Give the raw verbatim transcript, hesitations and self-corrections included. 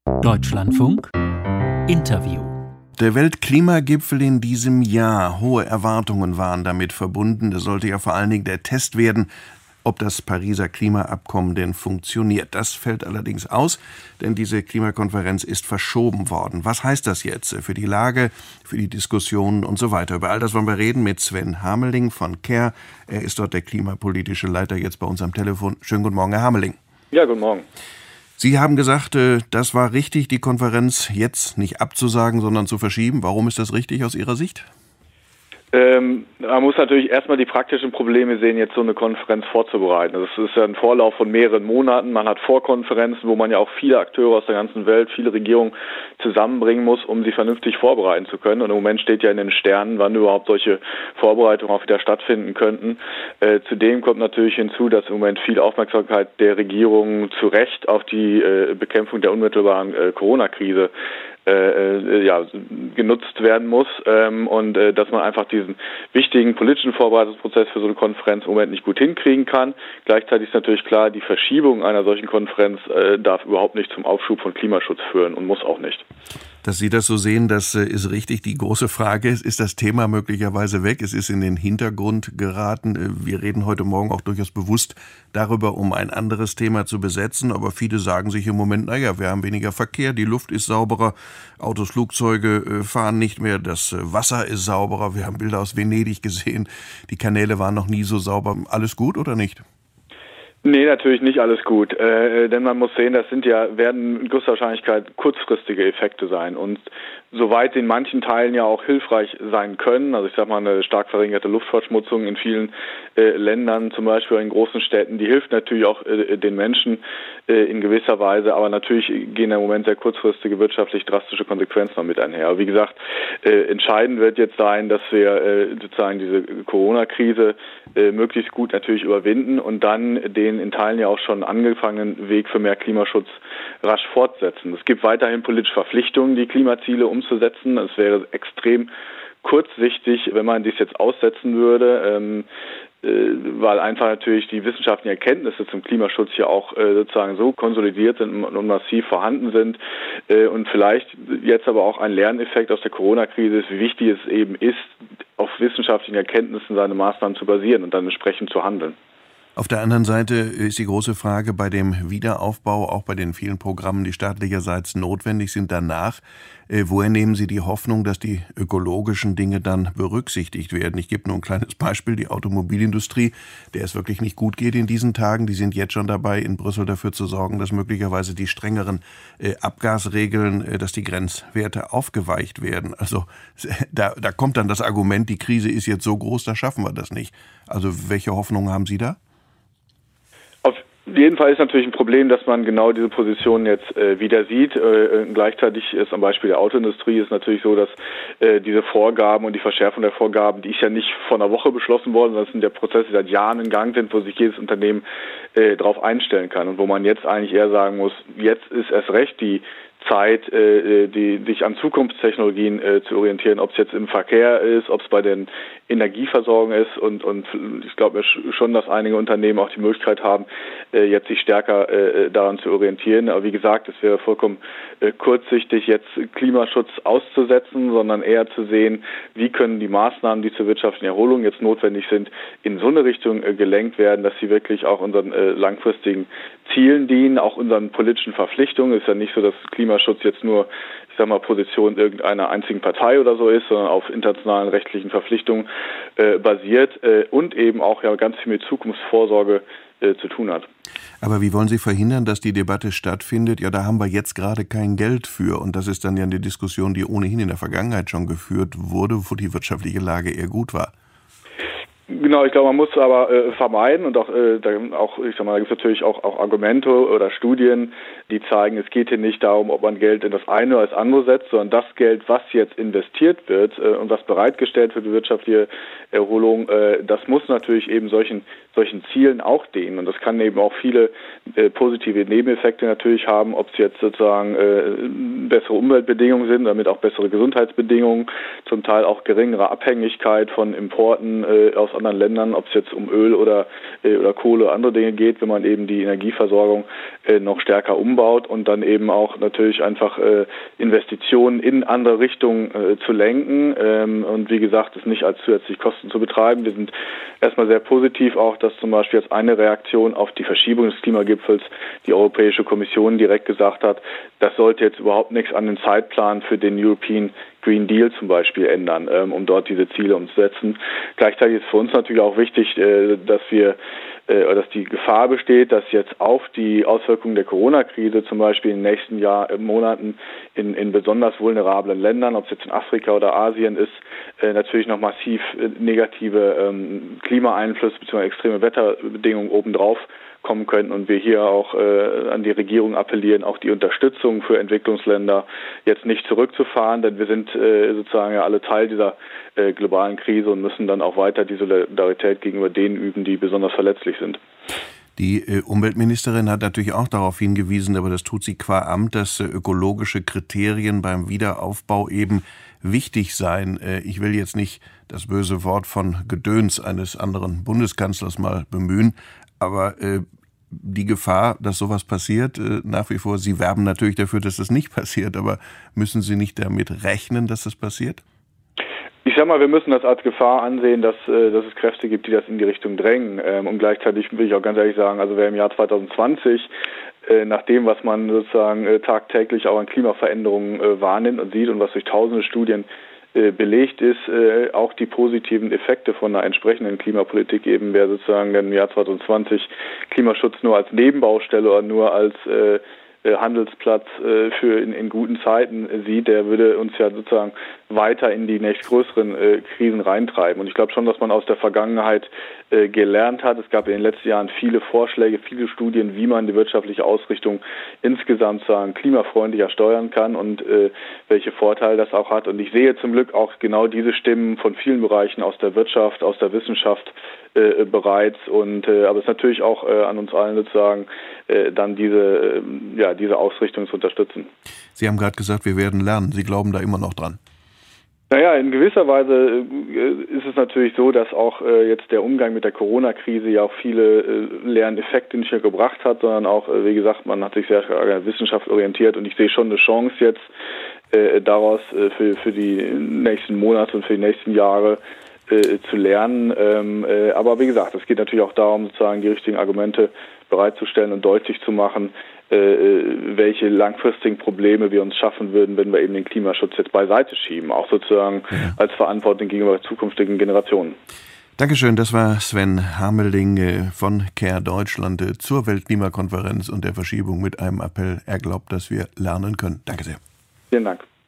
Deutschlandfunk Interview. Der Weltklimagipfel in diesem Jahr, hohe Erwartungen waren damit verbunden. Das sollte ja vor allen Dingen der Test werden, ob das Pariser Klimaabkommen denn funktioniert. Das fällt allerdings aus, denn diese Klimakonferenz ist verschoben worden. Was heißt das jetzt für die Lage, für die Diskussionen und so weiter? Über all das wollen wir reden mit Sven Hameling von C A R. Er ist dort der klimapolitische Leiter, jetzt bei uns am Telefon. Schönen guten Morgen, Herr Hameling. Ja, guten Morgen. Sie haben gesagt, das war richtig, die Konferenz jetzt nicht abzusagen, sondern zu verschieben. Warum ist das richtig aus Ihrer Sicht? Ähm, man muss natürlich erstmal die praktischen Probleme sehen, jetzt so eine Konferenz vorzubereiten. Das ist ja ein Vorlauf von mehreren Monaten. Man hat Vorkonferenzen, wo man ja auch viele Akteure aus der ganzen Welt, viele Regierungen zusammenbringen muss, um sie vernünftig vorbereiten zu können. Und im Moment steht ja in den Sternen, wann überhaupt solche Vorbereitungen auch wieder stattfinden könnten. Äh, zudem kommt natürlich hinzu, dass im Moment viel Aufmerksamkeit der Regierungen zu Recht auf die äh, Bekämpfung der unmittelbaren äh, Corona-Krise Äh, ja, genutzt werden muss ähm, und äh, dass man einfach diesen wichtigen politischen Vorbereitungsprozess für so eine Konferenz im Moment nicht gut hinkriegen kann. Gleichzeitig ist natürlich klar, die Verschiebung einer solchen Konferenz äh, darf überhaupt nicht zum Aufschub von Klimaschutz führen und muss auch nicht. Dass Sie das so sehen, das ist richtig. Die große Frage ist, ist das Thema möglicherweise weg? Es ist in den Hintergrund geraten. Wir reden heute Morgen auch durchaus bewusst darüber, um ein anderes Thema zu besetzen. Aber viele sagen sich im Moment, naja, wir haben weniger Verkehr, die Luft ist sauberer, Autos, Flugzeuge fahren nicht mehr, das Wasser ist sauberer. Wir haben Bilder aus Venedig gesehen, die Kanäle waren noch nie so sauber. Alles gut oder nicht? Nee, natürlich nicht alles gut, äh, denn man muss sehen, das sind ja, werden mit größter Wahrscheinlichkeit kurzfristige Effekte sein und soweit sie in manchen Teilen ja auch hilfreich sein können, also ich sag mal eine stark verringerte Luftverschmutzung in vielen äh, Ländern, zum Beispiel in großen Städten, die hilft natürlich auch äh, den Menschen äh, in gewisser Weise, aber natürlich gehen im Moment sehr kurzfristige wirtschaftlich drastische Konsequenzen noch mit einher. Aber wie gesagt, äh, entscheidend wird jetzt sein, dass wir äh, sozusagen diese Corona-Krise äh, möglichst gut natürlich überwinden und dann den in Teilen ja auch schon angefangenen Weg für mehr Klimaschutz rasch fortsetzen. Es gibt weiterhin politische Verpflichtungen, die Klimaziele umzusetzen. Es wäre extrem kurzsichtig, wenn man dies jetzt aussetzen würde, ähm, äh, weil einfach natürlich die wissenschaftlichen Erkenntnisse zum Klimaschutz ja auch äh, sozusagen so konsolidiert sind und massiv vorhanden sind äh, und vielleicht jetzt aber auch ein Lerneffekt aus der Corona-Krise ist, wie wichtig es eben ist, auf wissenschaftlichen Erkenntnissen seine Maßnahmen zu basieren und dann entsprechend zu handeln. Auf der anderen Seite ist die große Frage bei dem Wiederaufbau, auch bei den vielen Programmen, die staatlicherseits notwendig sind danach, äh, woher nehmen Sie die Hoffnung, dass die ökologischen Dinge dann berücksichtigt werden? Ich gebe nur ein kleines Beispiel, die Automobilindustrie, der es wirklich nicht gut geht in diesen Tagen, die sind jetzt schon dabei, in Brüssel dafür zu sorgen, dass möglicherweise die strengeren äh, Abgasregeln, äh, dass die Grenzwerte aufgeweicht werden. Also da, da kommt dann das Argument, die Krise ist jetzt so groß, da schaffen wir das nicht. Also welche Hoffnung haben Sie da? Auf jeden Fall ist natürlich ein Problem, dass man genau diese Position jetzt äh, wieder sieht. Äh, gleichzeitig ist am Beispiel der Autoindustrie ist natürlich so, dass äh, diese Vorgaben und die Verschärfung der Vorgaben, die ist ja nicht vor einer Woche beschlossen worden, sondern das sind ja Prozesse, die seit Jahren in Gang sind, wo sich jedes Unternehmen äh, darauf einstellen kann und wo man jetzt eigentlich eher sagen muss, jetzt ist erst recht die Zeit, äh, die sich an Zukunftstechnologien äh, zu orientieren, ob es jetzt im Verkehr ist, ob es bei den Energieversorgung ist und und ich glaube schon, dass einige Unternehmen auch die Möglichkeit haben, äh, jetzt sich stärker äh, daran zu orientieren. Aber wie gesagt, es wäre vollkommen äh, kurzsichtig, jetzt Klimaschutz auszusetzen, sondern eher zu sehen, wie können die Maßnahmen, die zur wirtschaftlichen Erholung jetzt notwendig sind, in so eine Richtung äh, gelenkt werden, dass sie wirklich auch unseren äh, langfristigen Zielen dienen, auch unseren politischen Verpflichtungen. Es ist ja nicht so, dass Klimaschutz jetzt nur, ich sag mal, Position irgendeiner einzigen Partei oder so ist, sondern auf internationalen rechtlichen Verpflichtungen äh, basiert äh, und eben auch ja ganz viel mit Zukunftsvorsorge äh, zu tun hat. Aber wie wollen Sie verhindern, dass die Debatte stattfindet? Ja, da haben wir jetzt gerade kein Geld für. Und das ist dann ja eine Diskussion, die ohnehin in der Vergangenheit schon geführt wurde, wo die wirtschaftliche Lage eher gut war. Genau, ich glaube, man muss aber äh, vermeiden und auch, äh, da, auch, ich sag mal, da gibt es natürlich auch, auch Argumente oder Studien, die zeigen, es geht hier nicht darum, ob man Geld in das eine oder das andere setzt, sondern das Geld, was jetzt investiert wird äh, und was bereitgestellt wird für die wirtschaftliche Erholung, äh, das muss natürlich eben solchen solchen Zielen auch dienen. Und das kann eben auch viele äh, positive Nebeneffekte natürlich haben, ob es jetzt sozusagen äh, bessere Umweltbedingungen sind, damit auch bessere Gesundheitsbedingungen, zum Teil auch geringere Abhängigkeit von Importen äh, aus anderen anderen Ländern, ob es jetzt um Öl oder, äh, oder Kohle oder andere Dinge geht, wenn man eben die Energieversorgung äh, noch stärker umbaut und dann eben auch natürlich einfach äh, Investitionen in andere Richtungen äh, zu lenken ähm, und wie gesagt, es nicht als zusätzliche Kosten zu betreiben. Wir sind erstmal sehr positiv auch, dass zum Beispiel als eine Reaktion auf die Verschiebung des Klimagipfels die Europäische Kommission direkt gesagt hat, das sollte jetzt überhaupt nichts an den Zeitplan für den European Green Deal zum Beispiel ändern, ähm, um dort diese Ziele umzusetzen. Gleichzeitig ist für uns natürlich auch wichtig, äh, dass wir äh, dass die Gefahr besteht, dass jetzt auf die Auswirkungen der Corona-Krise zum Beispiel in den nächsten Jahr, äh, Monaten in, in besonders vulnerablen Ländern, ob es jetzt in Afrika oder Asien ist, äh, natürlich noch massiv äh, negative ähm, Klimaeinflüsse bzw. extreme Wetterbedingungen obendrauf kommen könnten und wir hier auch äh, an die Regierung appellieren, auch die Unterstützung für Entwicklungsländer jetzt nicht zurückzufahren, denn wir sind äh, sozusagen ja alle Teil dieser äh, globalen Krise und müssen dann auch weiter die Solidarität gegenüber denen üben, die besonders verletzlich sind. Die äh, Umweltministerin hat natürlich auch darauf hingewiesen, aber das tut sie qua Amt, dass äh, ökologische Kriterien beim Wiederaufbau eben wichtig seien. Äh, ich will jetzt nicht das böse Wort von Gedöns eines anderen Bundeskanzlers mal bemühen, aber äh, die Gefahr, dass sowas passiert, äh, nach wie vor, Sie werben natürlich dafür, dass das nicht passiert, aber müssen Sie nicht damit rechnen, dass das passiert? Ich sag mal, wir müssen das als Gefahr ansehen, dass, äh, dass es Kräfte gibt, die das in die Richtung drängen. Ähm, und gleichzeitig will ich auch ganz ehrlich sagen, also wer im Jahr zwanzig zwanzig äh, nach dem, was man sozusagen äh, tagtäglich auch an Klimaveränderungen äh, wahrnimmt und sieht und was durch tausende Studien belegt ist, äh, auch die positiven Effekte von einer entsprechenden Klimapolitik eben, wer sozusagen im Jahr zwanzig zwanzig Klimaschutz nur als Nebenbaustelle oder nur als äh, Handelsplatz äh, für in, in guten Zeiten äh, sieht, der würde uns ja sozusagen weiter in die nächstgrößeren äh, Krisen reintreiben. Und ich glaube schon, dass man aus der Vergangenheit äh, gelernt hat. Es gab in den letzten Jahren viele Vorschläge, viele Studien, wie man die wirtschaftliche Ausrichtung insgesamt sagen klimafreundlicher steuern kann und äh, welche Vorteile das auch hat. Und ich sehe zum Glück auch genau diese Stimmen von vielen Bereichen aus der Wirtschaft, aus der Wissenschaft äh, bereits. Und äh, aber es ist natürlich auch äh, an uns allen sozusagen äh, dann diese äh, ja diese Ausrichtung zu unterstützen. Sie haben gerade gesagt, wir werden lernen. Sie glauben da immer noch dran? Naja, in gewisser Weise ist es natürlich so, dass auch äh, jetzt der Umgang mit der Corona-Krise ja auch viele äh, Lerneffekte nicht nur gebracht hat, sondern auch, äh, wie gesagt, man hat sich sehr stark an der Wissenschaft orientiert und ich sehe schon eine Chance jetzt äh, daraus äh, für, für die nächsten Monate und für die nächsten Jahre äh, zu lernen. Ähm, äh, aber wie gesagt, es geht natürlich auch darum, sozusagen die richtigen Argumente bereitzustellen und deutlich zu machen, welche langfristigen Probleme wir uns schaffen würden, wenn wir eben den Klimaschutz jetzt beiseite schieben, auch sozusagen ja. als Verantwortung gegenüber zukünftigen Generationen. Dankeschön, das war Sven Hameling von Care Deutschland zur Weltklimakonferenz und der Verschiebung mit einem Appell. Er glaubt, dass wir lernen können. Danke sehr. Vielen Dank.